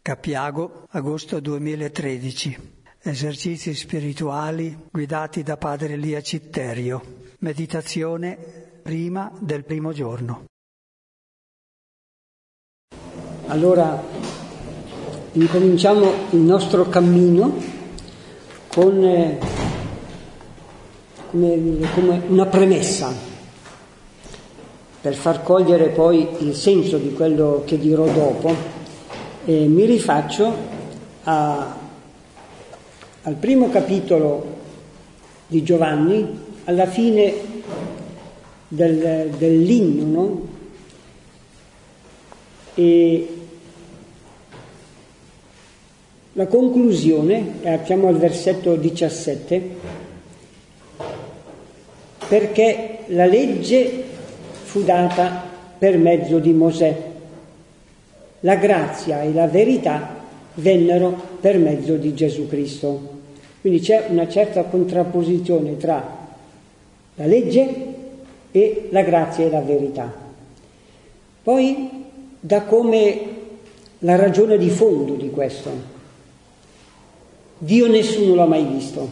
Capiago, agosto 2013. Esercizi spirituali guidati da padre Elia Citterio. Meditazione prima del primo giorno. Allora incominciamo il nostro cammino con come una premessa per far cogliere poi il senso di quello che dirò dopo. Mi rifaccio al primo capitolo di Giovanni, alla fine dell'inno, no? E la conclusione, siamo al versetto 17, perché la legge fu data per mezzo di Mosè, la grazia e la verità vennero per mezzo di Gesù Cristo. Quindi c'è una certa contrapposizione tra la legge e la grazia e la verità. Poi da come la ragione di fondo di questo. Dio nessuno l'ha mai visto.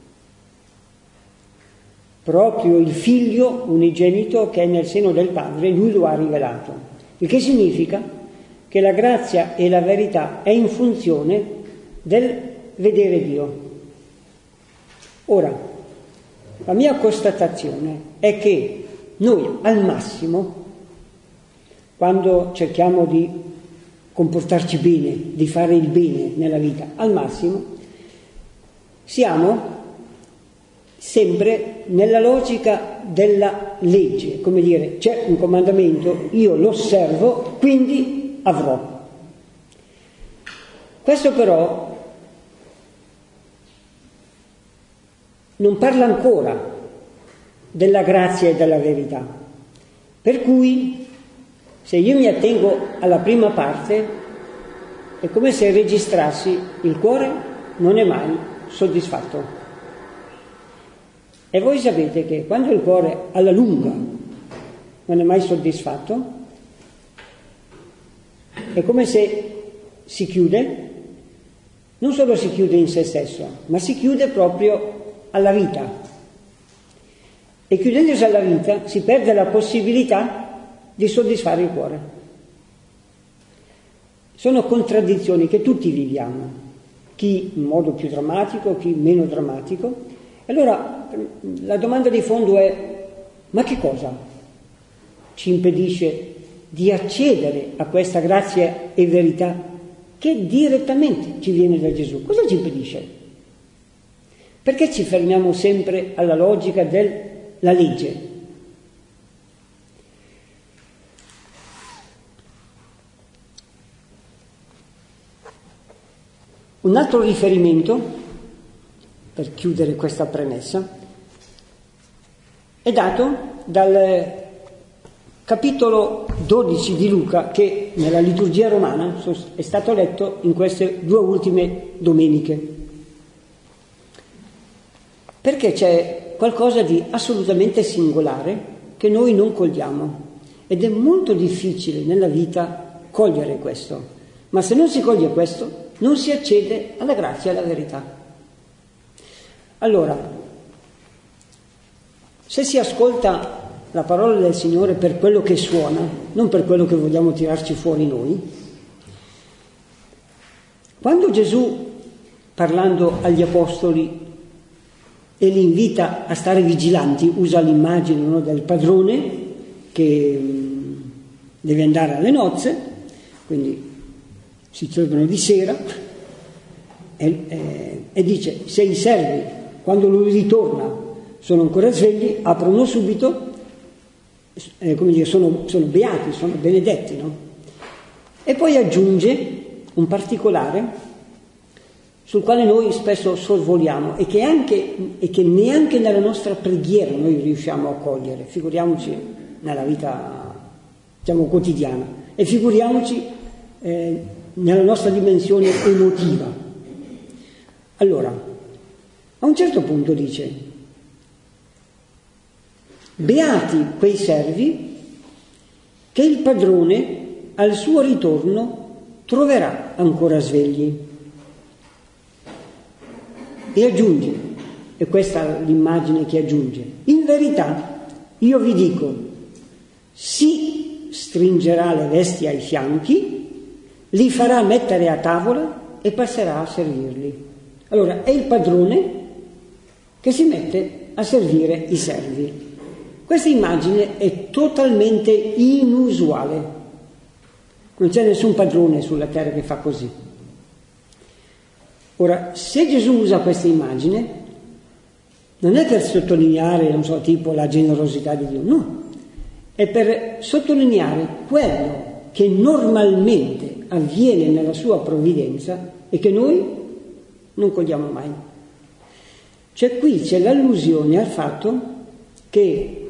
Proprio il figlio unigenito che è nel seno del Padre, lui lo ha rivelato. Il che significa che la grazia e la verità è in funzione del vedere Dio. Ora, la mia constatazione è che noi al massimo, quando cerchiamo di comportarci bene, di fare il bene nella vita, al massimo, siamo sempre nella logica della legge, come dire, c'è un comandamento, io lo osservo, quindi avrò. Questo però non parla ancora della grazia e della verità, per cui se io mi attengo alla prima parte è come se registrassi il cuore non è mai soddisfatto. E voi sapete che quando il cuore alla lunga non è mai soddisfatto, è come se si chiude, non solo si chiude in se stesso, ma si chiude proprio alla vita. E chiudendosi alla vita si perde la possibilità di soddisfare il cuore. Sono contraddizioni che tutti viviamo, chi in modo più drammatico, chi meno drammatico. Allora la domanda di fondo è: ma che cosa ci impedisce di accedere a questa grazia e verità che direttamente ci viene da Gesù? Cosa ci impedisce? Perché ci fermiamo sempre alla logica della legge? Un altro riferimento, per chiudere questa premessa, è dato dal capitolo 12 di Luca, che nella liturgia romana è stato letto in queste 2 ultime domeniche, perché c'è qualcosa di assolutamente singolare che noi non cogliamo, ed è molto difficile nella vita cogliere questo, ma se non si coglie questo non si accede alla grazia e alla verità. Allora, se si ascolta la parola del Signore per quello che suona, non per quello che vogliamo tirarci fuori noi. Quando Gesù, parlando agli apostoli e li invita a stare vigilanti, usa l'immagine, no, del padrone che deve andare alle nozze, quindi si trovano di sera, e dice: se i servi, quando lui ritorna, sono ancora svegli, aprono subito, come dire, sono beati, sono benedetti, no? E poi aggiunge un particolare sul quale noi spesso sorvoliamo e che neanche nella nostra preghiera noi riusciamo a cogliere, figuriamoci nella vita, diciamo, quotidiana, e figuriamoci nella nostra dimensione emotiva. Allora, a un certo punto dice: beati quei servi che il padrone al suo ritorno troverà ancora svegli. E aggiunge, e questa è l'immagine che aggiunge, in verità io vi dico, si stringerà le vesti ai fianchi, li farà mettere a tavola e passerà a servirli. Allora è il padrone che si mette a servire i servi. Questa immagine è totalmente inusuale. Non c'è nessun padrone sulla terra che fa così. Ora, se Gesù usa questa immagine, non è per sottolineare, non so, tipo la generosità di Dio, no. È per sottolineare quello che normalmente avviene nella sua provvidenza e che noi non cogliamo mai. Cioè qui c'è l'allusione al fatto che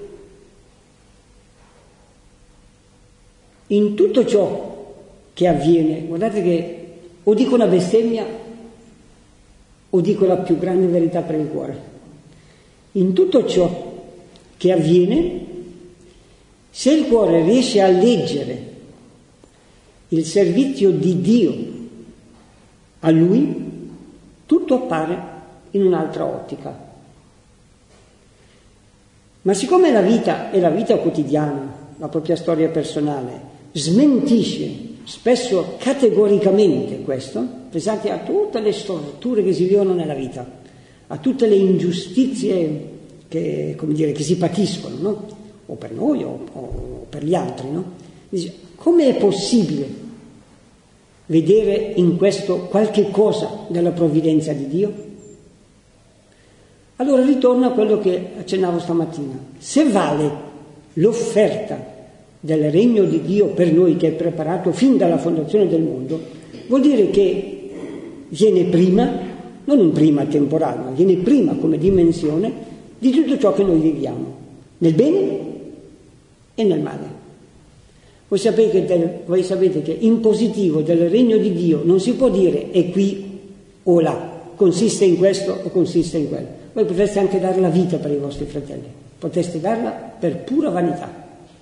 in tutto ciò che avviene, guardate che o dico una bestemmia o dico la più grande verità per il cuore, in tutto ciò che avviene, se il cuore riesce a leggere il servizio di Dio a Lui, tutto appare in un'altra ottica. Ma siccome la vita è la vita quotidiana, la propria storia personale, smentisce spesso categoricamente questo, pensate a tutte le storture che si vivono nella vita, a tutte le ingiustizie che, come dire, che si patiscono, no? O per noi o per gli altri, no? Dice, come è possibile vedere in questo qualche cosa della provvidenza di Dio? Allora ritorno a quello che accennavo stamattina. Se vale l'offerta del regno di Dio per noi che è preparato fin dalla fondazione del mondo, vuol dire che viene prima, non un prima temporale, ma viene prima come dimensione di tutto ciò che noi viviamo, nel bene e nel male. Voi sapete che in positivo del regno di Dio non si può dire è qui o là, consiste in questo o consiste in quello. Voi potreste anche dare la vita per i vostri fratelli, potreste darla per pura vanità.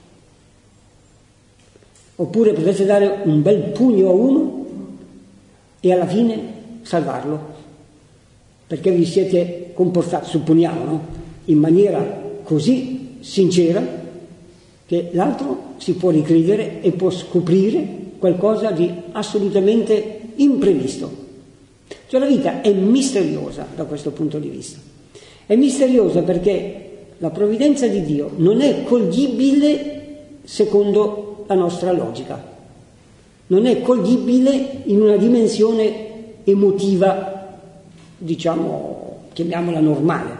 Oppure potreste dare un bel pugno a uno e alla fine salvarlo, perché vi siete comportati, supponiamo, no? In maniera così sincera che l'altro si può ricredere e può scoprire qualcosa di assolutamente imprevisto. Cioè la vita è misteriosa da questo punto di vista. È misteriosa perché la provvidenza di Dio non è coglibile secondo la nostra logica, non è coglibile in una dimensione emotiva, diciamo, chiamiamola normale.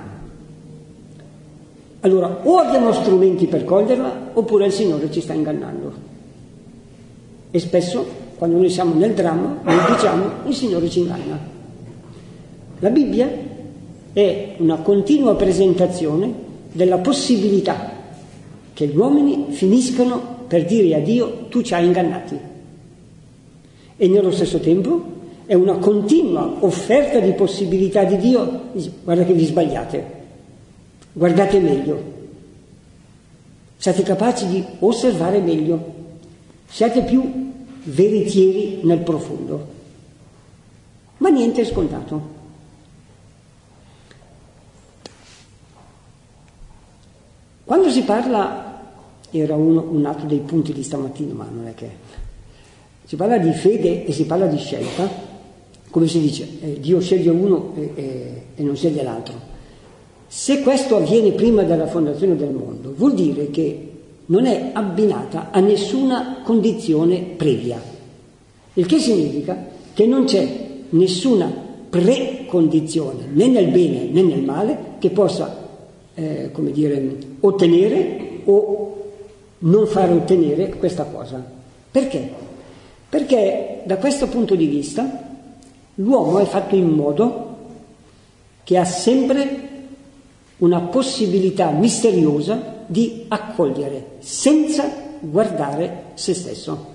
Allora, o abbiamo strumenti per coglierla, oppure il Signore ci sta ingannando. E spesso, quando noi siamo nel dramma, noi diciamo, il Signore ci inganna. La Bibbia è una continua presentazione della possibilità che gli uomini finiscano per dire a Dio, tu ci hai ingannati. E nello stesso tempo è una continua offerta di possibilità di Dio, guarda che vi sbagliate, guardate meglio, siate capaci di osservare meglio, siate più veritieri nel profondo. Ma niente è scontato. Quando si parla, era un altro dei punti di stamattina, ma non è che... Si parla di fede e si parla di scelta, come si dice, Dio sceglie uno e non sceglie l'altro. Se questo avviene prima della fondazione del mondo, vuol dire che non è abbinata a nessuna condizione previa. Il che significa che non c'è nessuna precondizione, né nel bene né nel male, che possa, come dire, ottenere o non fare ottenere questa cosa. Perché? Perché da questo punto di vista l'uomo è fatto in modo che ha sempre una possibilità misteriosa di accogliere senza guardare se stesso.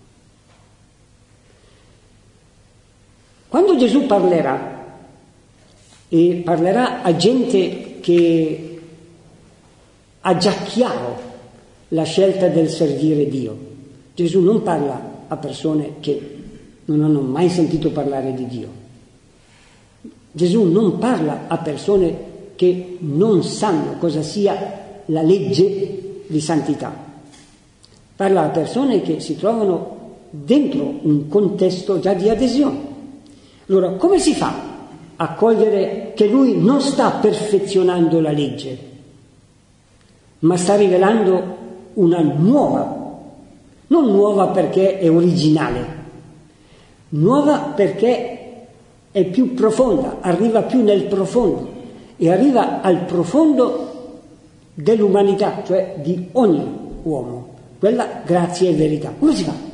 Quando Gesù parlerà, e parlerà a gente che ha già chiaro la scelta del servire Dio, Gesù non parla a persone che non hanno mai sentito parlare di Dio. Gesù non parla a persone che non sanno cosa sia la legge di santità, parla a persone che si trovano dentro un contesto già di adesione. Allora, come si fa a cogliere che lui non sta perfezionando la legge, ma sta rivelando una nuova, non nuova perché è originale, nuova perché è più profonda, arriva più nel profondo e arriva al profondo dell'umanità, cioè di ogni uomo, quella grazia e verità. Come si fa?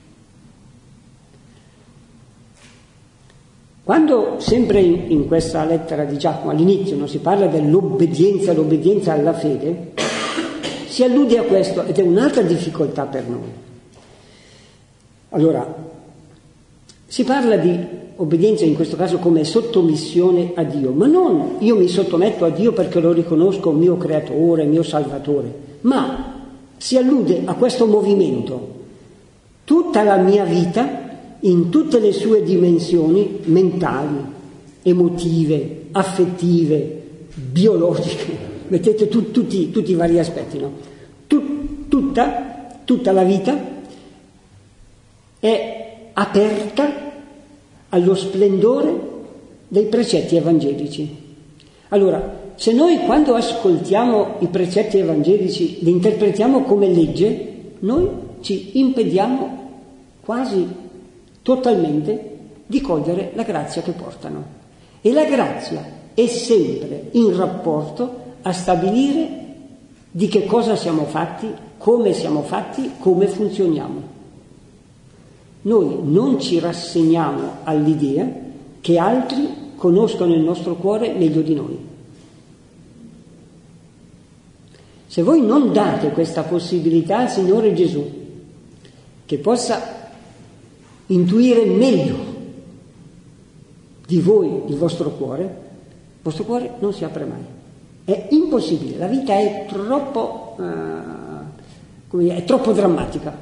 Quando sempre in questa lettera di Giacomo all'inizio non si parla dell'obbedienza, l'obbedienza alla fede, si allude a questo ed è un'altra difficoltà per noi. Allora, si parla di obbedienza in questo caso come sottomissione a Dio, ma non io mi sottometto a Dio perché lo riconosco mio creatore, mio salvatore, ma si allude a questo movimento. Tutta la mia vita, in tutte le sue dimensioni mentali, emotive, affettive, biologiche, mettete tutti i vari aspetti, no? Tutta la vita è aperta allo splendore dei precetti evangelici. Allora, se noi quando ascoltiamo i precetti evangelici li interpretiamo come legge, noi ci impediamo quasi totalmente di cogliere la grazia che portano. E la grazia è sempre in rapporto a stabilire di che cosa siamo fatti, come funzioniamo. Noi non ci rassegniamo all'idea che altri conoscono il nostro cuore meglio di noi. Se voi non date questa possibilità al Signore Gesù, che possa intuire meglio di voi il vostro cuore non si apre mai. È impossibile, la vita è troppo drammatica.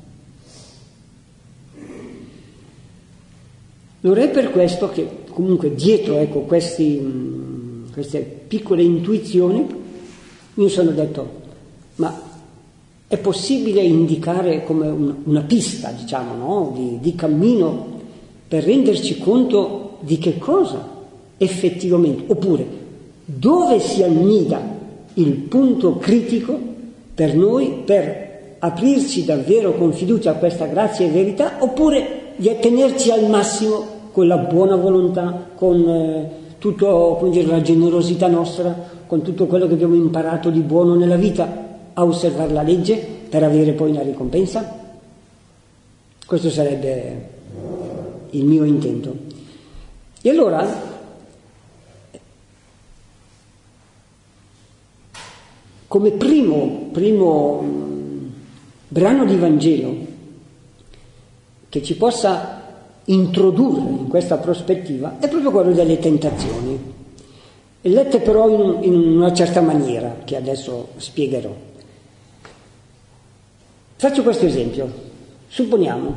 Allora è per questo che comunque dietro queste piccole intuizioni mi sono detto, ma è possibile indicare come una pista, diciamo, no? di cammino per renderci conto di che cosa effettivamente, oppure dove si annida il punto critico per noi per aprirci davvero con fiducia a questa grazia e verità, oppure di attenerci al massimo con la buona volontà, con tutto, come dire, la generosità nostra, con tutto quello che abbiamo imparato di buono nella vita, a osservare la legge per avere poi una ricompensa? Questo sarebbe il mio intento. E allora come primo brano di Vangelo che ci possa introdurre in questa prospettiva è proprio quello delle tentazioni, lette però in una certa maniera che adesso spiegherò. Faccio questo esempio. Supponiamo,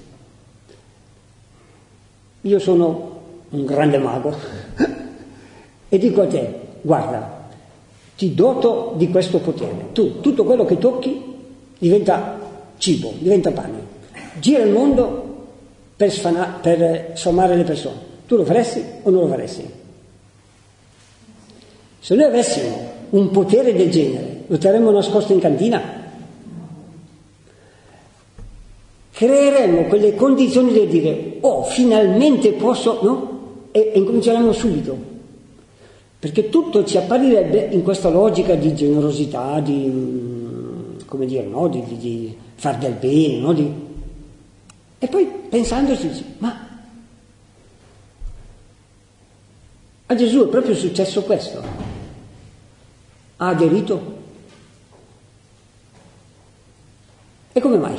io sono un grande mago e dico a te, guarda, ti doto di questo potere. Tu, tutto quello che tocchi diventa cibo, diventa pane. Gira il mondo per sfamare le persone. Tu lo faresti o non lo faresti? Se noi avessimo un potere del genere, lo terremmo nascosto in cantina? Creeremmo quelle condizioni di dire, oh, finalmente posso, no? E incominceremo subito. Perché tutto ci apparirebbe in questa logica di generosità, di, come dire, no? Di far del bene, no? E poi pensandoci, ma a Gesù è proprio successo questo? Ha aderito? E come mai?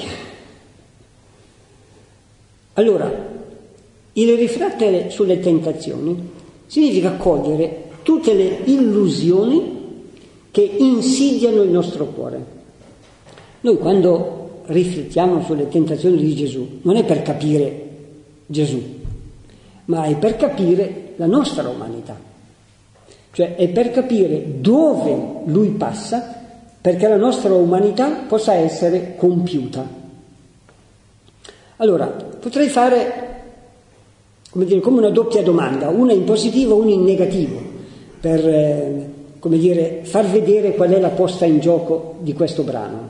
Allora, il riflettere sulle tentazioni significa cogliere tutte le illusioni che insidiano il nostro cuore. Noi quando riflettiamo sulle tentazioni di Gesù non è per capire Gesù, ma è per capire la nostra umanità, cioè è per capire dove lui passa perché la nostra umanità possa essere compiuta. Allora, potrei fare, come una doppia domanda, una in positivo, una in negativo, per, far vedere qual è la posta in gioco di questo brano.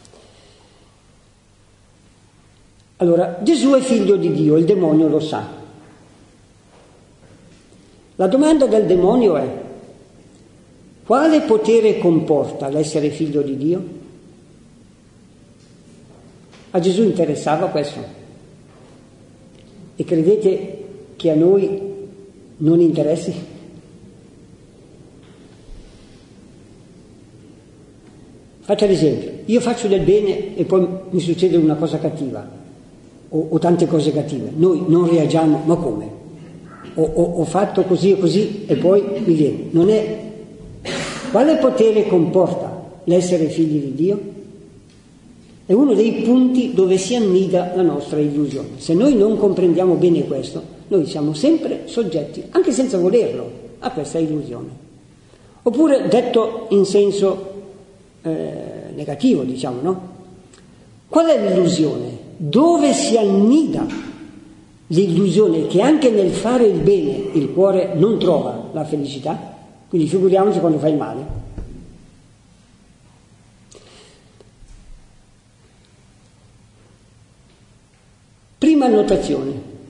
Allora, Gesù è figlio di Dio, il demonio lo sa. La domanda del demonio è: quale potere comporta l'essere figlio di Dio? A Gesù interessava questo. E credete che a noi non interessi? Faccio l'esempio, io faccio del bene e poi mi succede una cosa cattiva, o tante cose cattive. Noi non reagiamo, ma come? Ho fatto così e così e poi mi viene. Non è. Quale potere comporta l'essere figli di Dio? È uno dei punti dove si annida la nostra illusione. Se noi non comprendiamo bene questo, noi siamo sempre soggetti, anche senza volerlo, a questa illusione. Oppure, detto in senso negativo, diciamo, no? Qual è l'illusione? Dove si annida l'illusione che anche nel fare il bene il cuore non trova la felicità? Quindi figuriamoci quando fai il male. Prima annotazione.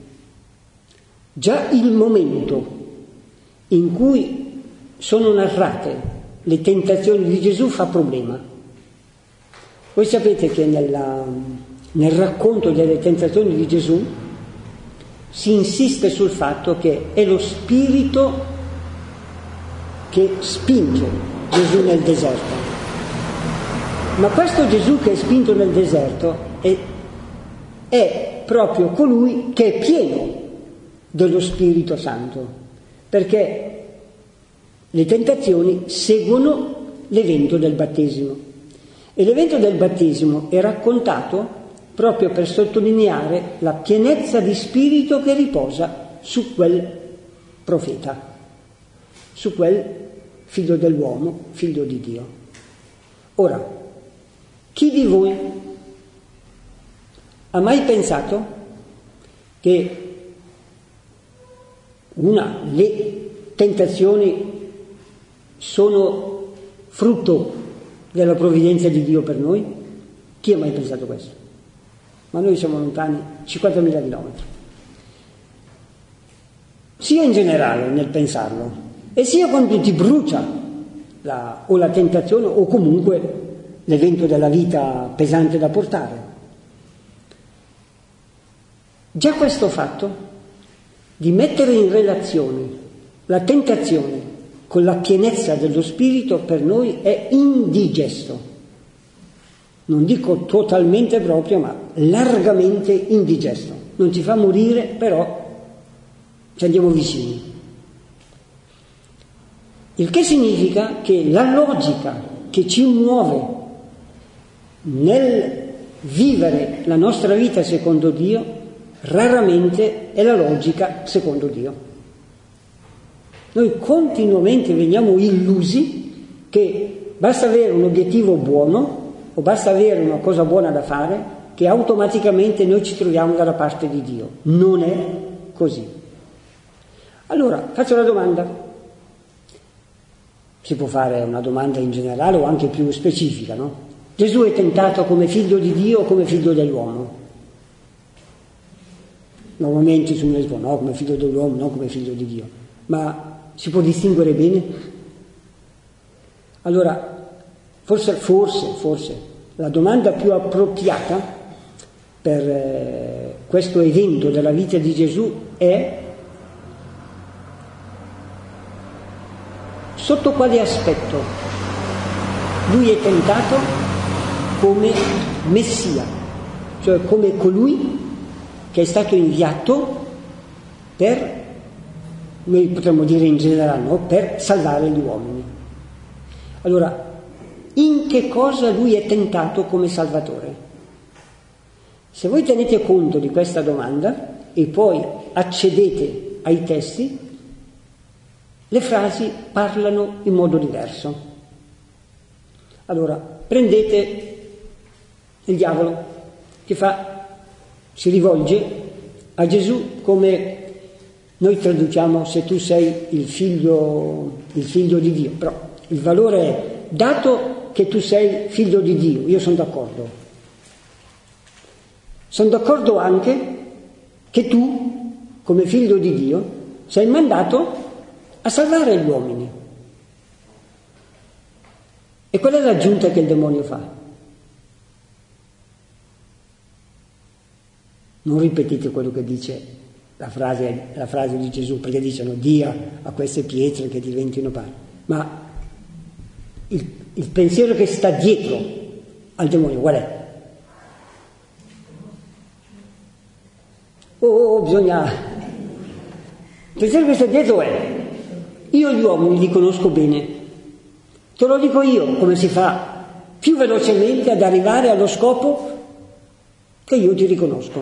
Già il momento in cui sono narrate le tentazioni di Gesù fa problema. Voi sapete che nel racconto delle tentazioni di Gesù si insiste sul fatto che è lo spirito che spinge Gesù nel deserto. Ma questo Gesù che è spinto nel deserto è proprio colui che è pieno dello Spirito Santo, perché le tentazioni seguono l'evento del battesimo. E l'evento del battesimo è raccontato proprio per sottolineare la pienezza di spirito che riposa su quel profeta, su quel figlio dell'uomo, figlio di Dio. Ora, chi di voi ha mai pensato che le tentazioni sono frutto della provvidenza di Dio per noi? Chi ha mai pensato questo? Ma noi siamo lontani 50.000 chilometri. Sia in generale nel pensarlo, e sia quando ti brucia la tentazione o comunque l'evento della vita pesante da portare. Già questo fatto di mettere in relazione la tentazione con la pienezza dello spirito per noi è indigesto. Non dico totalmente proprio, ma largamente indigesto. Non ci fa morire, però ci andiamo vicini. Il che significa che la logica che ci muove nel vivere la nostra vita secondo Dio raramente è la logica secondo Dio. Noi continuamente veniamo illusi che basta avere un obiettivo buono o basta avere una cosa buona da fare che automaticamente noi ci troviamo dalla parte di Dio. Non è così. Allora, faccio la domanda. Si può fare una domanda in generale o anche più specifica, no? Gesù è tentato come figlio di Dio o come figlio dell'uomo? Normalmente si risponde no, come figlio dell'uomo, non come figlio di Dio. Ma si può distinguere bene? Allora, forse la domanda più appropriata per questo evento della vita di Gesù è: sotto quale aspetto lui è tentato come Messia, cioè come colui che è stato inviato per, noi potremmo dire in generale, no? Per salvare gli uomini. Allora, in che cosa lui è tentato come Salvatore? Se voi tenete conto di questa domanda, e poi accedete ai testi, le frasi parlano in modo diverso. Allora, prendete il diavolo che si rivolge a Gesù come noi traduciamo: se tu sei il figlio di Dio, però il valore è: dato che tu sei figlio di Dio, io sono d'accordo. Sono d'accordo anche che tu, come figlio di Dio, sei mandato a salvare gli uomini. E qual è l'aggiunta che il demonio fa? Non ripetete quello che dice la frase di Gesù, perché dicono: dia a queste pietre che diventino pane. Ma il pensiero che sta dietro al demonio qual è? Bisogna... Il pensiero che sta dietro è: io gli uomini li conosco bene, te lo dico io come si fa più velocemente ad arrivare allo scopo che io ti riconosco.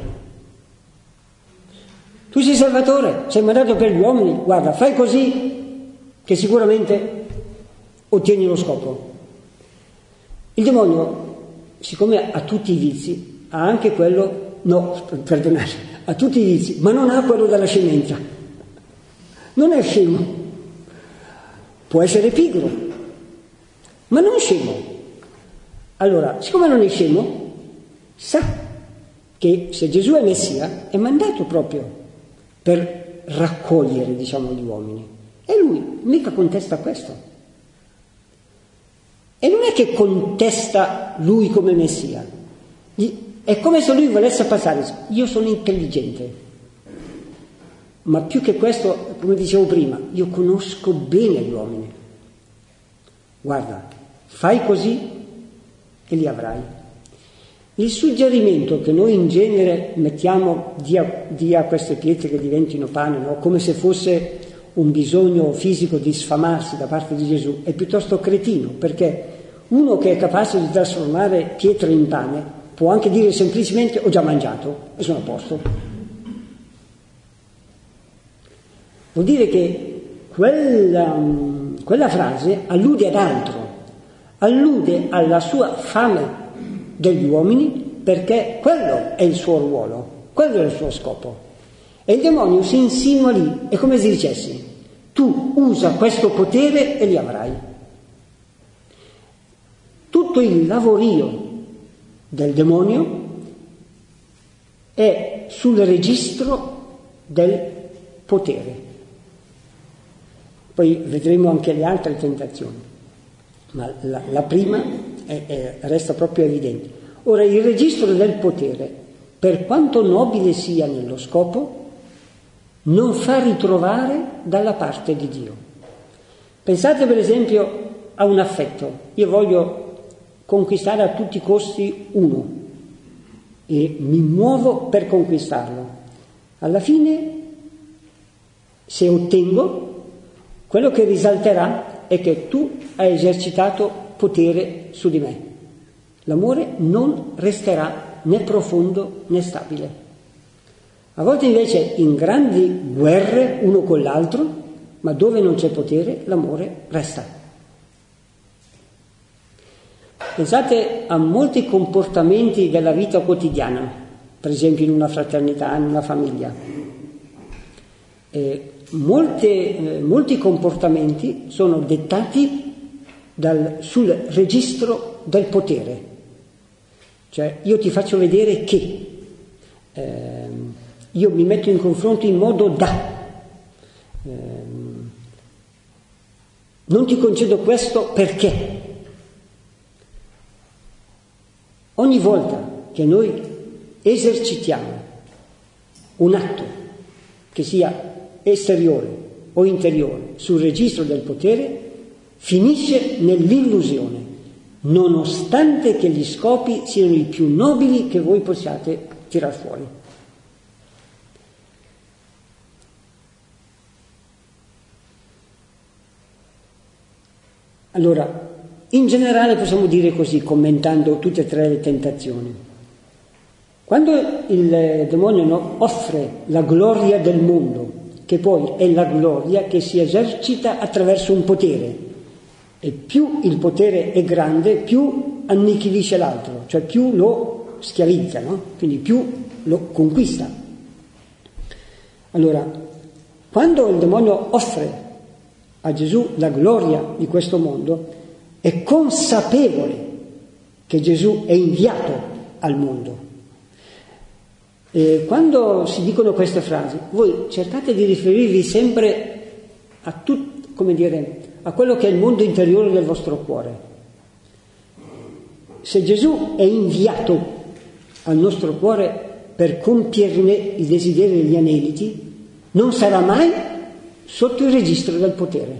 Tu sei Salvatore, sei mandato per gli uomini, guarda, fai così che sicuramente ottieni lo scopo. Il demonio, siccome ha tutti i vizi, ha anche quello, ha tutti i vizi, ma non ha quello della scemenza. Non è scemo, può essere pigro, ma non scemo. Allora, siccome non è scemo, sa che se Gesù è Messia è mandato proprio per raccogliere, diciamo, gli uomini. E lui mica contesta questo. E non è che contesta lui come Messia, è come se lui volesse passare: io sono intelligente, ma più che questo, come dicevo prima, io conosco bene gli uomini. Guarda, fai così e li avrai. Il suggerimento che noi in genere mettiamo: dia queste pietre che diventino pane, no? Come se fosse un bisogno fisico di sfamarsi da parte di Gesù, è piuttosto cretino, perché uno che è capace di trasformare pietre in pane può anche dire semplicemente: ho già mangiato e sono a posto. Vuol dire che quella frase allude ad altro, allude alla sua fame degli uomini, perché quello è il suo ruolo, quello è il suo scopo. E il demonio si insinua lì, è come se dicessi: tu usa questo potere e li avrai. Tutto il lavorio del demonio è sul registro del potere. Poi vedremo anche le altre tentazioni, ma la prima resta proprio evidente. Ora, il registro del potere, per quanto nobile sia nello scopo, non fa ritrovare dalla parte di Dio. Pensate per esempio a un affetto: io voglio conquistare a tutti i costi uno e mi muovo per conquistarlo. Alla fine, se ottengo, quello che risalterà è che tu hai esercitato potere su di me. L'amore non resterà né profondo né stabile. A volte invece in grandi guerre uno con l'altro, ma dove non c'è potere, l'amore resta. Pensate a molti comportamenti della vita quotidiana, per esempio in una fraternità, in una famiglia. Molti comportamenti sono dettati sul registro del potere. Cioè, io ti faccio vedere che io mi metto in confronto in modo da non ti concedo questo perché. Ogni volta che noi esercitiamo un atto che sia esteriore o interiore sul registro del potere, finisce nell'illusione, nonostante che gli scopi siano i più nobili che voi possiate tirar fuori. Allora, in generale possiamo dire così, commentando tutte e tre le tentazioni. Quando il demonio offre la gloria del mondo, che poi è la gloria che si esercita attraverso un potere, e più il potere è grande, più annichilisce l'altro, cioè più lo schiavizza, no? Quindi più lo conquista. Allora, quando il demonio offre a Gesù la gloria di questo mondo, è consapevole che Gesù è inviato al mondo. E quando si dicono queste frasi, voi cercate di riferirvi sempre a a quello che è il mondo interiore del vostro cuore. Se Gesù è inviato al nostro cuore per compierne i desideri e gli aneliti, non sarà mai sotto il registro del potere.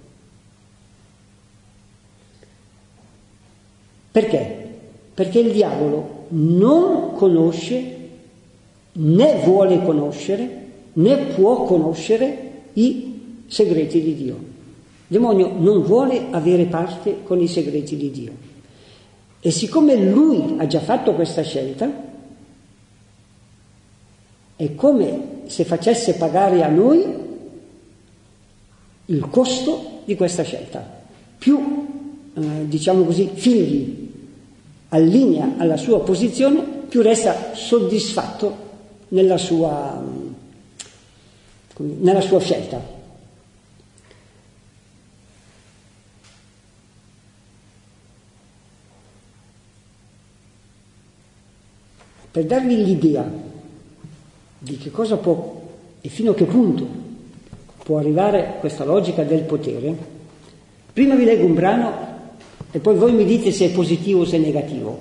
Perché? Perché il diavolo non conosce, né vuole conoscere, né può conoscere i segreti di Dio. Il demonio non vuole avere parte con i segreti di Dio. E siccome lui ha già fatto questa scelta, è come se facesse pagare a noi il costo di questa scelta. Più, diciamo così, figli allinea alla sua posizione, più resta soddisfatto nella sua scelta. Per darvi l'idea di che cosa può e fino a che punto può arrivare questa logica del potere, prima vi leggo un brano e poi voi mi dite se è positivo o se è negativo.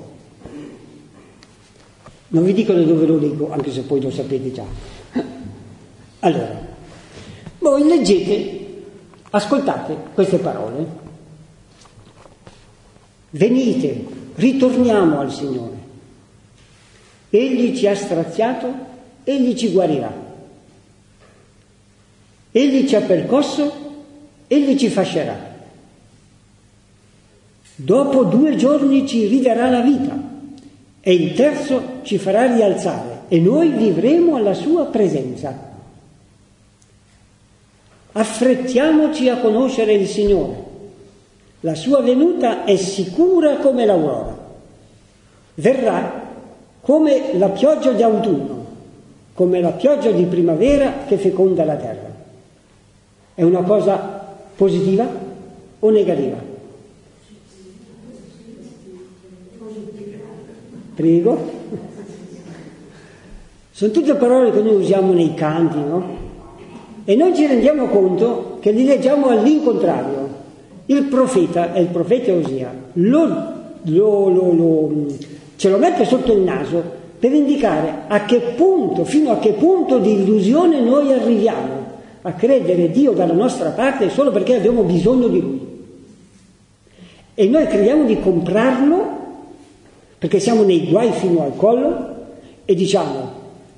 Non vi dico da dove lo leggo, anche se poi lo sapete già. Allora, voi leggete, ascoltate queste parole. Venite, ritorniamo al Signore. Egli ci ha straziato, Egli ci guarirà. Egli ci ha percosso, Egli ci fascerà. Dopo 2 giorni ci ridarà la vita e il terzo ci farà rialzare e noi vivremo alla sua presenza. Affrettiamoci a conoscere il Signore. La sua venuta è sicura come l'aurora. Verrà come la pioggia di autunno, come la pioggia di primavera che feconda la terra. È una cosa positiva o negativa? Prego. Sono tutte parole che noi usiamo nei canti, no? E noi ci rendiamo conto che li leggiamo all'incontrario. Il profeta Osia ce lo mette sotto il naso per indicare fino a che punto di illusione noi arriviamo a credere Dio dalla nostra parte solo perché abbiamo bisogno di Lui. E noi crediamo di comprarlo perché siamo nei guai fino al collo e diciamo,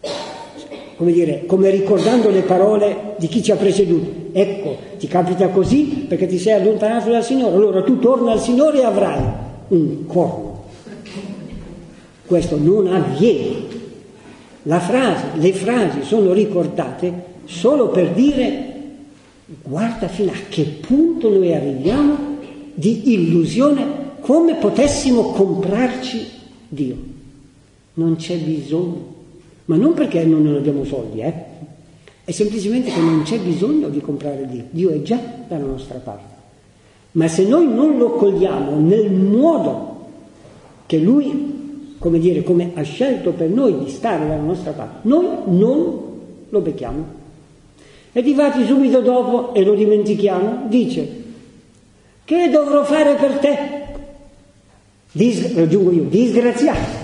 come ricordando le parole di chi ci ha preceduto, ecco, ti capita così perché ti sei allontanato dal Signore, allora tu torna al Signore e avrai un corno. Questo non avviene. Le frasi sono ricordate solo per dire guarda fino a che punto noi arriviamo di illusione, come potessimo comprarci Dio. Non c'è bisogno, ma non perché non abbiamo soldi, è semplicemente che non c'è bisogno di comprare Dio. Dio è già dalla nostra parte. Ma se noi non lo cogliamo nel modo che Lui, come ha scelto per noi di stare dalla nostra parte, noi non lo becchiamo. E difatti subito dopo, e lo dimentichiamo, dice: che dovrò fare per te? Aggiungo io, disgraziato.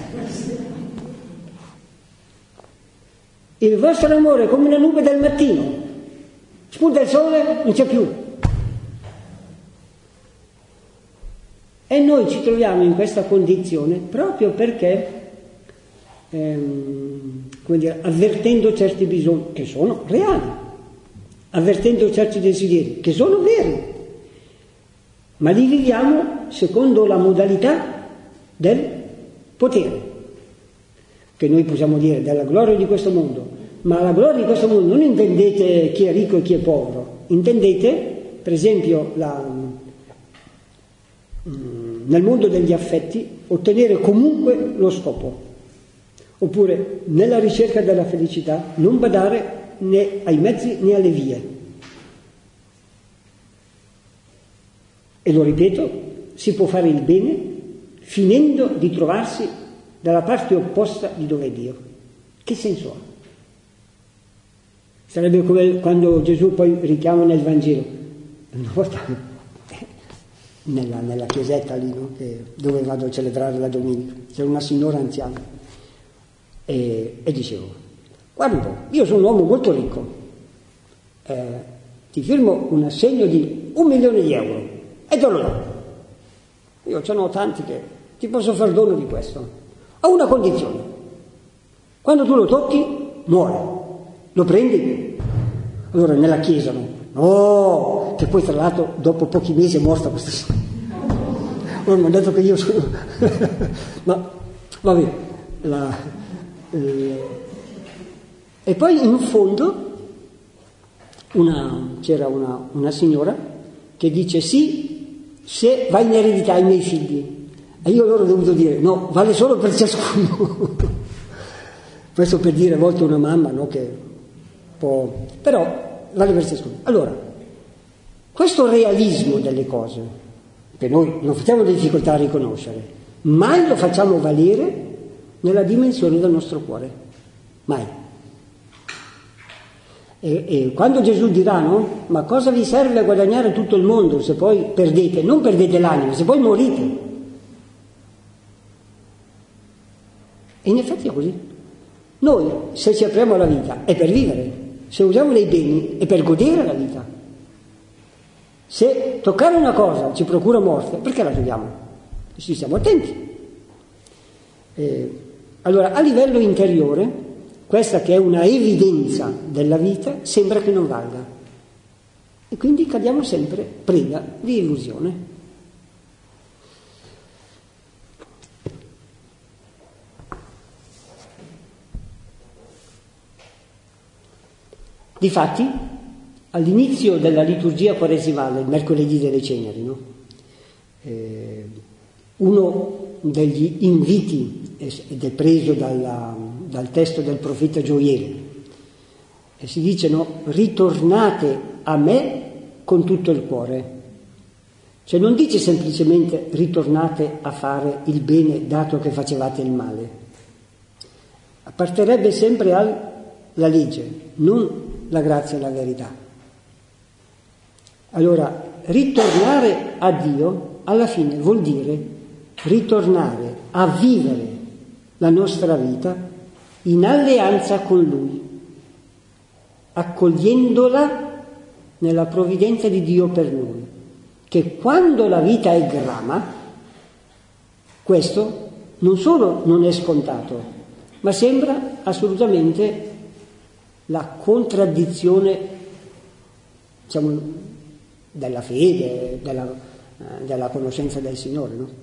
Il vostro amore è come una nube del mattino, spunta il sole, non c'è più. E noi ci troviamo in questa condizione proprio perché, avvertendo certi bisogni che sono reali, avvertendo certi desideri che sono veri, ma li viviamo secondo la modalità del potere, che noi possiamo dire della gloria di questo mondo, ma la gloria di questo mondo non intendete chi è ricco e chi è povero, intendete per esempio nel mondo degli affetti ottenere comunque lo scopo, oppure nella ricerca della felicità non badare né ai mezzi né alle vie. E lo ripeto, si può fare il bene finendo di trovarsi dalla parte opposta di dove è Dio. Che senso ha? Sarebbe come quando Gesù poi richiama nel Vangelo, una volta nella chiesetta lì, no? Dove vado a celebrare la domenica, c'era una signora anziana e dicevo: guarda un po', io sono un uomo molto ricco, ti firmo un assegno di 1 milione di euro e te lo do. Io ce n'ho tanti che ti posso far dono di questo, a una condizione: quando tu lo tocchi muore, lo prendi? Allora nella chiesa no, che poi tra l'altro dopo pochi mesi è morta questa signora. Allora mi hanno detto che io sono ma vabbè, e poi in fondo c'era una signora che dice: sì, se va in eredità ai miei figli. E io loro ho dovuto dire: no, vale solo per ciascuno. Questo per dire a volte una mamma, no, che può, però vale per ciascuno. Allora, questo realismo delle cose, che noi non facciamo difficoltà a riconoscere, mai lo facciamo valere nella dimensione del nostro cuore, mai. E quando Gesù dirà, no, ma cosa vi serve a guadagnare tutto il mondo se poi perdete, non perdete l'anima, se poi morite? E in effetti è così. Noi, se ci apriamo alla vita, è per vivere, se usiamo dei beni, è per godere la vita. Se toccare una cosa ci procura morte, perché la togliamo? Ci stiamo attenti. Allora, a livello interiore, questa che è una evidenza della vita, sembra che non valga. E quindi cadiamo sempre preda di illusione. Difatti, all'inizio della liturgia quaresimale, il mercoledì delle ceneri, no? Uno degli inviti ed è preso dal testo del profeta Gioiele, e si dice, no, ritornate a me con tutto il cuore. Cioè non dice semplicemente ritornate a fare il bene dato che facevate il male. Apparterrebbe sempre alla legge, non la grazia e la verità. Allora, ritornare a Dio alla fine vuol dire ritornare a vivere la nostra vita in alleanza con Lui, accogliendola nella provvidenza di Dio per noi, che quando la vita è grama, questo non solo non è scontato, ma sembra assolutamente la contraddizione, diciamo, della fede, della conoscenza del Signore, no?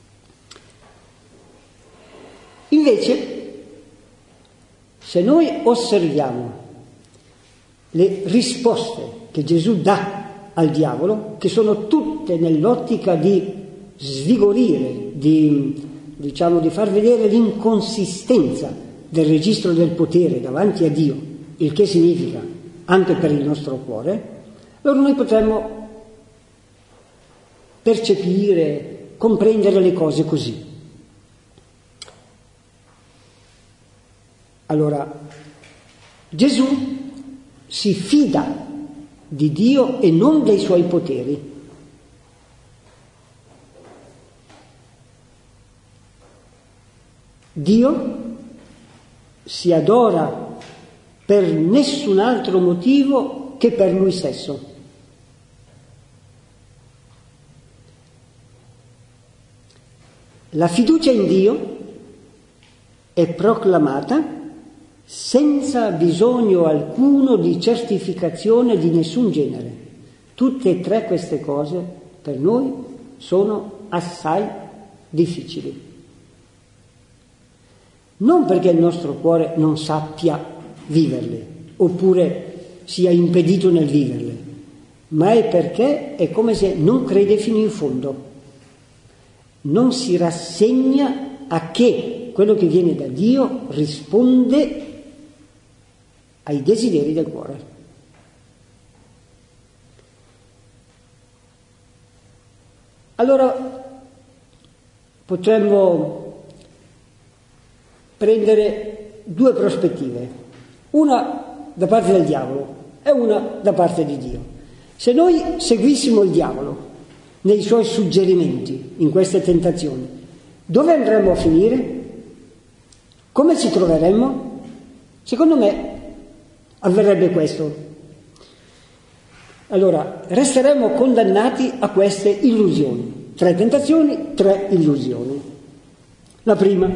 Invece, se noi osserviamo le risposte che Gesù dà al diavolo, che sono tutte nell'ottica di svigorire, di far vedere l'inconsistenza del registro del potere davanti a Dio, il che significa anche per il nostro cuore, allora noi potremmo percepire, comprendere le cose così. Allora, Gesù si fida di Dio e non dei suoi poteri. Dio si adora per nessun altro motivo che per Lui stesso. La fiducia in Dio è proclamata senza bisogno alcuno di certificazione di nessun genere. Tutte e tre queste cose per noi sono assai difficili. non perché il nostro cuore non sappia viverle, oppure sia impedito nel viverle, ma è perché è come se non crede fino in fondo, non si rassegna a che quello che viene da Dio risponde ai desideri del cuore. Allora potremmo prendere due prospettive, una da parte del diavolo e una da parte di Dio. Se noi seguissimo il diavolo nei suoi suggerimenti, in queste tentazioni, dove andremmo a finire? Come ci troveremmo? Secondo me avverrebbe questo. Allora, resteremo condannati a queste illusioni. 3 tentazioni, 3 illusioni. La prima,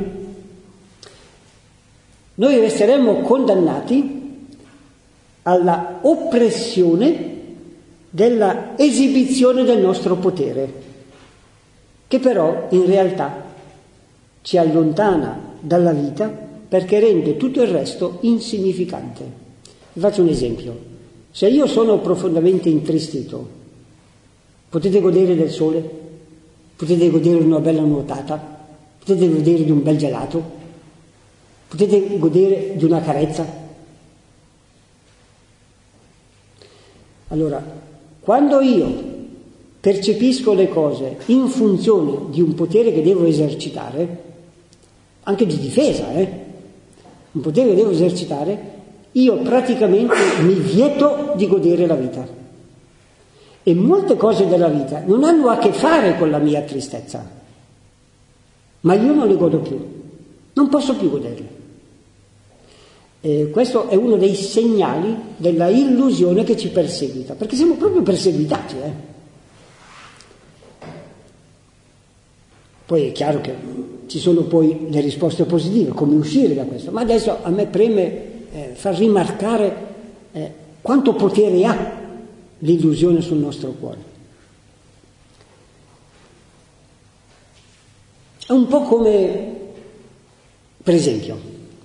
noi resteremo condannati alla oppressione della esibizione del nostro potere, che però in realtà ci allontana dalla vita perché rende tutto il resto insignificante. Vi faccio un esempio. Se io sono profondamente intristito, potete godere del sole? Potete godere di una bella nuotata? Potete godere di un bel gelato? Potete godere di una carezza? Allora, quando io percepisco le cose in funzione di un potere che devo esercitare, anche di difesa, un potere che devo esercitare, io praticamente mi vieto di godere la vita. E molte cose della vita non hanno a che fare con la mia tristezza, ma io non le godo più, non posso più goderle. E questo è uno dei segnali della illusione che ci perseguita, perché siamo proprio perseguitati. Poi è chiaro che ci sono poi le risposte positive, come uscire da questo, ma adesso a me preme far rimarcare quanto potere ha l'illusione sul nostro cuore. È un po' come, per esempio,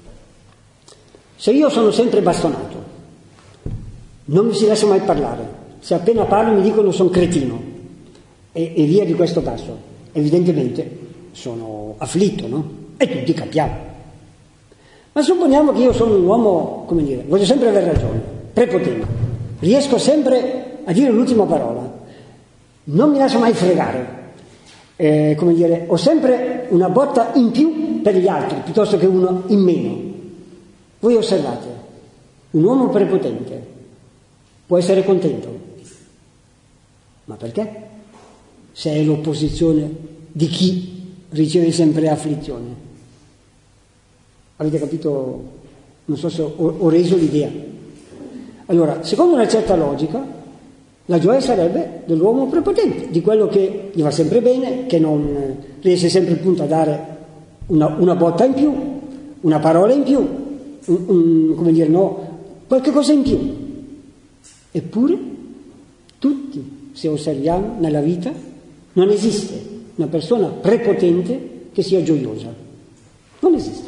se io sono sempre bastonato, non mi si lascia mai parlare, se appena parlo mi dicono sono cretino e via di questo passo, evidentemente sono afflitto, no? E tutti capiamo. Ma supponiamo che io sono un uomo, come dire, voglio sempre aver ragione, prepotente, riesco sempre a dire l'ultima parola, non mi lascio mai fregare, come dire, ho sempre una botta in più per gli altri piuttosto che uno in meno. Voi osservate, un uomo prepotente può essere contento, ma perché? Se è l'opposizione di chi riceve sempre afflizione. Avete capito? Non so se ho reso l'idea. Allora, secondo una certa logica, la gioia sarebbe dell'uomo prepotente, di quello che gli va sempre bene, che non riesce sempre appunto a dare una botta in più, una parola in più, come dire, no, qualche cosa in più. Eppure, tutti, se osserviamo nella vita, non esiste una persona prepotente che sia gioiosa. Non esiste.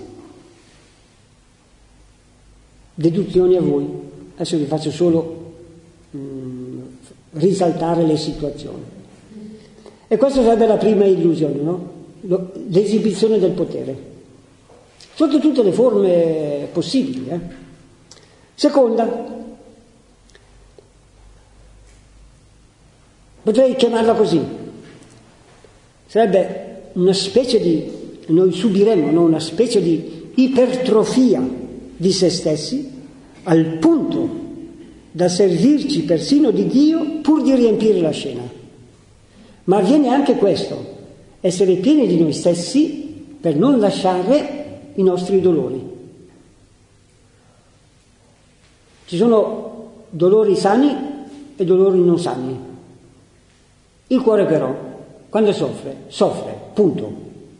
Deduzioni a voi, adesso vi faccio solo risaltare le situazioni. E questa sarebbe la prima illusione, no? L'esibizione del potere, sotto tutte le forme possibili. Seconda, potrei chiamarla così, sarebbe una specie di, noi subiremmo, no? Una specie di ipertrofia di se stessi, al punto da servirci persino di Dio pur di riempire la scena. Ma avviene anche questo, essere pieni di noi stessi per non lasciare i nostri dolori. Ci sono dolori sani e dolori non sani. Il cuore però, quando soffre, punto.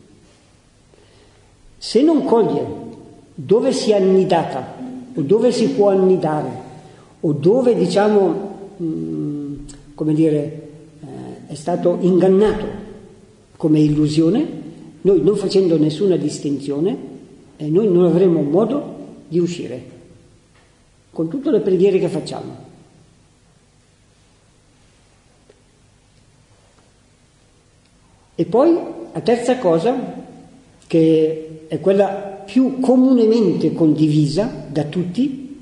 Se non coglie dove si è annidata, o dove si può annidare, o dove, diciamo, come dire, è stato ingannato come illusione, noi non facendo nessuna distinzione, e noi non avremo modo di uscire, con tutte le preghiere che facciamo. E poi la terza cosa, che è quella più comunemente condivisa da tutti,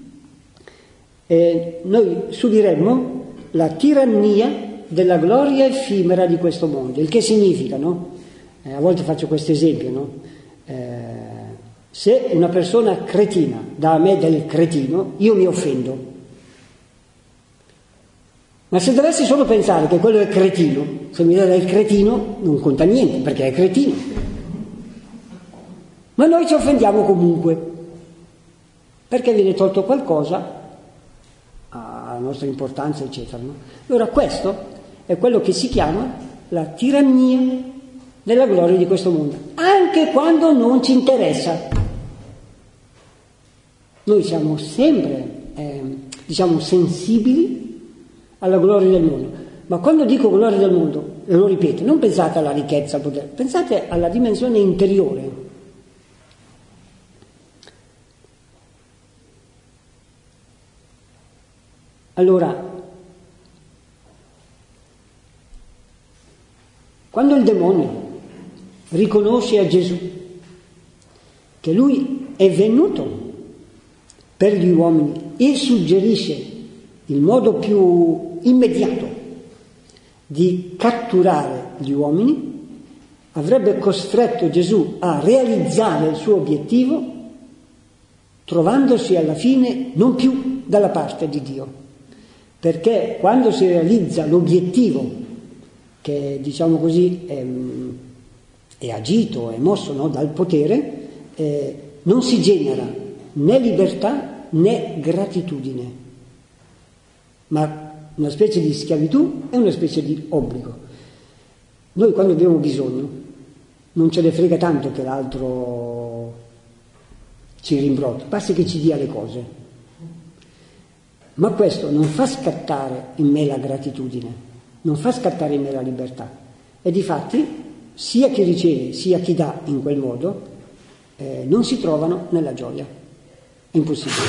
noi subiremmo la tirannia della gloria effimera di questo mondo. Il che significa, no? A volte faccio questo esempio, no? Se una persona cretina dà a me del cretino, io mi offendo. Ma se dovessi solo pensare che quello è cretino, se mi dà del cretino non conta niente, perché è cretino. Ma noi ci offendiamo comunque, perché viene tolto qualcosa alla nostra importanza, eccetera, no? Allora questo è quello che si chiama la tirannia della gloria di questo mondo, anche quando non ci interessa. Noi siamo sempre, sensibili alla gloria del mondo, ma quando dico gloria del mondo, e lo ripeto, non pensate alla ricchezza, al potere, pensate alla dimensione interiore. Allora, quando il demonio riconosce a Gesù che lui è venuto per gli uomini e suggerisce il modo più immediato di catturare gli uomini, avrebbe costretto Gesù a realizzare il suo obiettivo, trovandosi alla fine non più dalla parte di Dio. Perché quando si realizza l'obiettivo che, diciamo così, è agito, è mosso, no, dal potere, non si genera né libertà né gratitudine, ma una specie di schiavitù e una specie di obbligo. Noi quando abbiamo bisogno non ce ne frega tanto che l'altro ci rimbrotti, basta che ci dia le cose. Ma questo non fa scattare in me la gratitudine, non fa scattare in me la libertà. E difatti, sia chi riceve sia chi dà in quel modo, non si trovano nella gioia. È impossibile.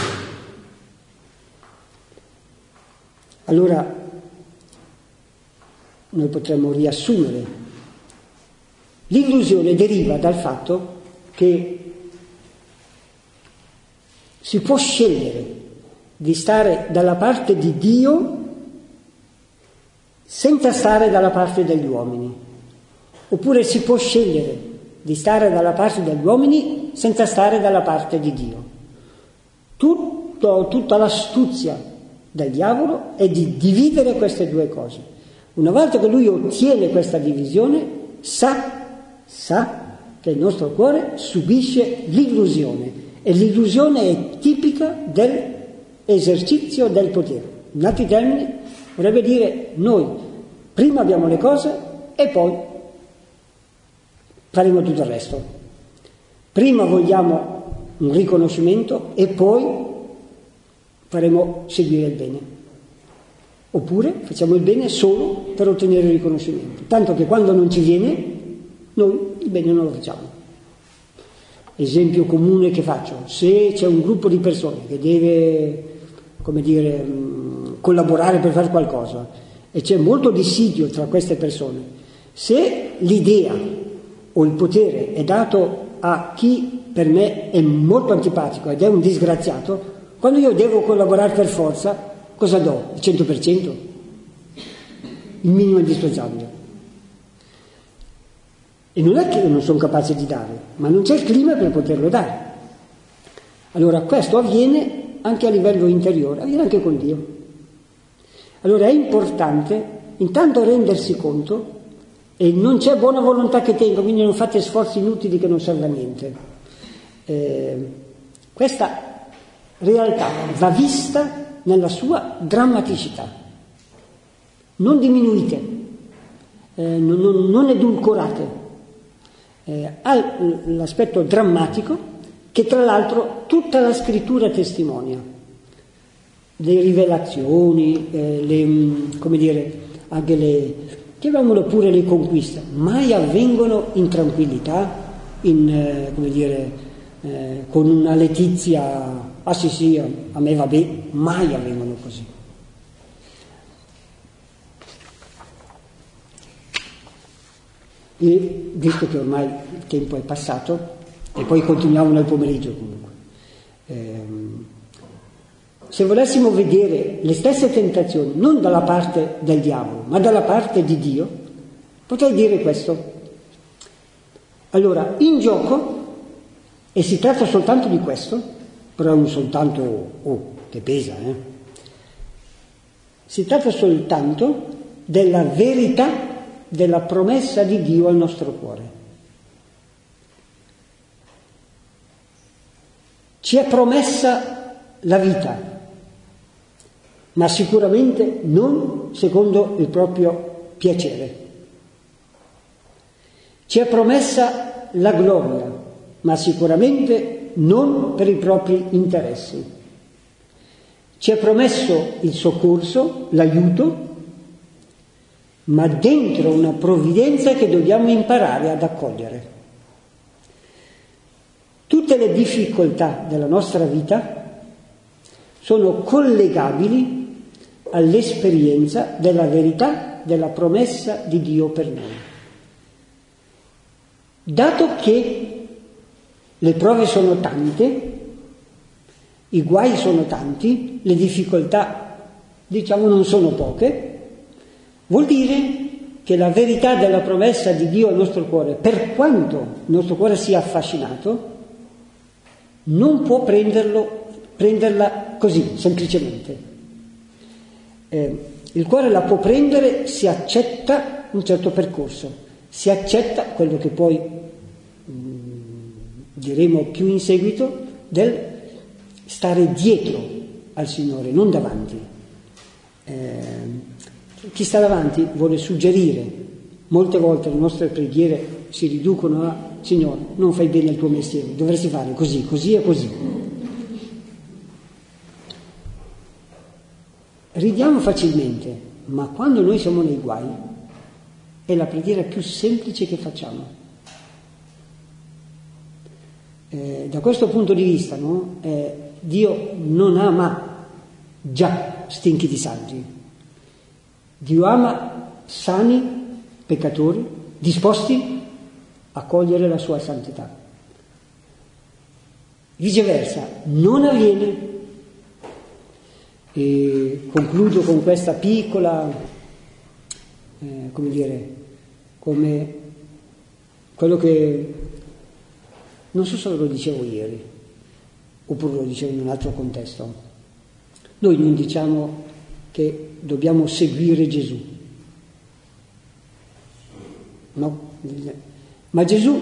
Allora, noi potremmo riassumere. L'illusione deriva dal fatto che si può scegliere di stare dalla parte di Dio senza stare dalla parte degli uomini, oppure si può scegliere di stare dalla parte degli uomini senza stare dalla parte di Dio. Tutta l'astuzia del diavolo è di dividere queste due cose. Una volta che lui ottiene questa divisione, sa che il nostro cuore subisce l'illusione, e l'illusione è tipica dell'esercizio del potere. In altri termini, vorrebbe dire noi prima abbiamo le cose e poi faremo tutto il resto. Prima vogliamo un riconoscimento e poi faremo seguire il bene. Oppure facciamo il bene solo per ottenere il riconoscimento, tanto che quando non ci viene noi il bene non lo facciamo. Esempio comune che faccio: se c'è un gruppo di persone che deve, collaborare per fare qualcosa e c'è molto dissidio tra queste persone, se l'idea o il potere è dato a chi per me è molto antipatico ed è un disgraziato, quando io devo collaborare per forza, cosa do? Il 100%? Il minimo indispensabile. E non è che io non sono capace di dare, ma non c'è il clima per poterlo dare. Allora questo avviene anche a livello interiore, avviene anche con Dio. Allora è importante intanto rendersi conto, e non c'è buona volontà che tenga, quindi non fate sforzi inutili che non serve a niente. Questa realtà va vista nella sua drammaticità, non diminuite, non edulcorate. Ha l'aspetto drammatico che tra l'altro tutta la scrittura testimonia, le rivelazioni, anche chiamiamolo pure le conquiste, mai avvengono in tranquillità, con una letizia, ah sì, a me va bene, mai avvengono così. E visto che ormai il tempo è passato, e poi continuiamo nel pomeriggio comunque, se volessimo vedere le stesse tentazioni, non dalla parte del diavolo, ma dalla parte di Dio, potrei dire questo. Allora, in gioco, e si tratta soltanto di questo, però non soltanto, che pesa, si tratta soltanto della verità della promessa di Dio al nostro cuore. Ci è promessa la vita, ma sicuramente non secondo il proprio piacere. Ci è promessa la gloria, ma sicuramente non per i propri interessi. Ci è promesso il soccorso, l'aiuto, ma dentro una provvidenza che dobbiamo imparare ad accogliere. Tutte le difficoltà della nostra vita sono collegabili all'esperienza della verità della promessa di Dio per noi. Dato che le prove sono tante, i guai sono tanti, le difficoltà, non sono poche, vuol dire che la verità della promessa di Dio al nostro cuore, per quanto il nostro cuore sia affascinato, non può prenderla così, semplicemente. Il cuore la può prendere se accetta un certo percorso, se accetta quello che poi diremo più in seguito, del stare dietro al Signore, non davanti. Chi sta davanti vuole suggerire, molte volte le nostre preghiere si riducono a: Signore, non fai bene il tuo mestiere, dovresti fare così, così e così. Ridiamo facilmente, ma quando noi siamo nei guai è la preghiera più semplice che facciamo. Da questo punto di vista, Dio non ama già stinchi di santi. Dio ama sani peccatori disposti a cogliere la sua santità. Viceversa, non avviene. E concludo con questa piccola, come quello che non so se lo dicevo ieri oppure lo dicevo in un altro contesto. Noi non diciamo che dobbiamo seguire Gesù, no? Ma Gesù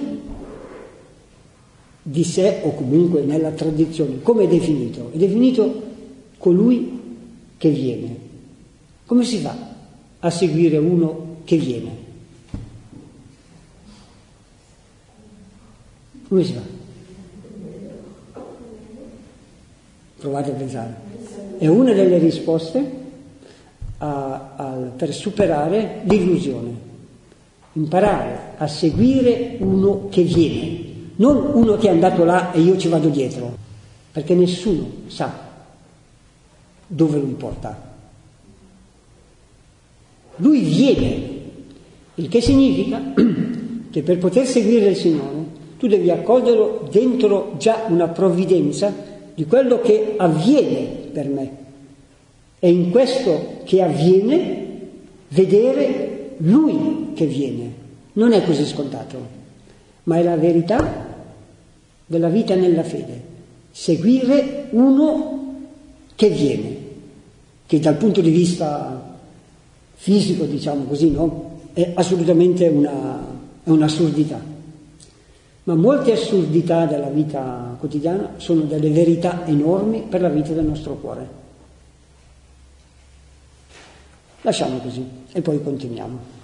di sé, o comunque nella tradizione, come è definito? È definito colui che viene. Come si fa a seguire uno che viene? Come si fa? Provate a pensare. È una delle risposte per superare l'illusione. Imparare a seguire uno che viene, non uno che è andato là e io ci vado dietro, perché nessuno sa dove lui porta. Lui viene, il che significa che per poter seguire il Signore tu devi accoglierlo dentro già una provvidenza di quello che avviene per me, e in questo che avviene vedere lui che viene. Non è così scontato, ma è la verità della vita nella fede, seguire uno che viene, che dal punto di vista fisico, diciamo così, no? È assolutamente un'assurdità. Ma molte assurdità della vita quotidiana sono delle verità enormi per la vita del nostro cuore. Lasciamo così e poi continuiamo.